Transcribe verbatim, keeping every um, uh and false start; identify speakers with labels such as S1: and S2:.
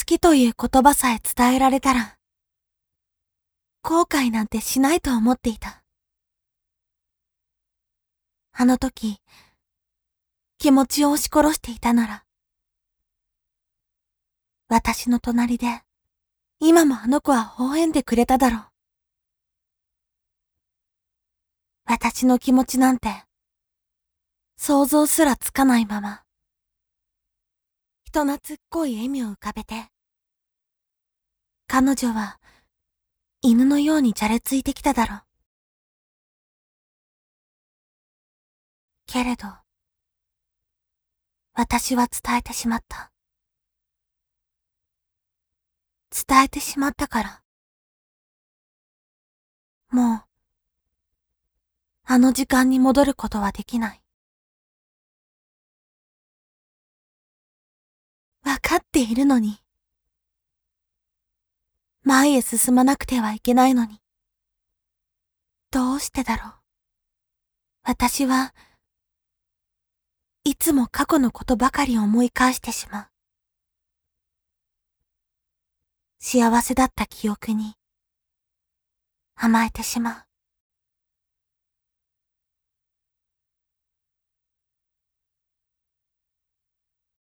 S1: きという言葉さえ伝えられたら、後悔なんてしないと思っていた。あの時、気持ちを押し殺していたなら、私の隣で、今もあの子は微笑んでくれただろう。私の気持ちなんて、想像すらつかないまま、人懐っこい笑みを浮かべて、彼女は、犬のようにじゃれついてきただろう。けれど、私は伝えてしまった。伝えてしまったから。もう、あの時間に戻ることはできない。わかっているのに。前へ進まなくてはいけないのに。どうしてだろう。私は、いつも過去のことばかり思い返してしまう。幸せだった記憶に、甘えてしまう。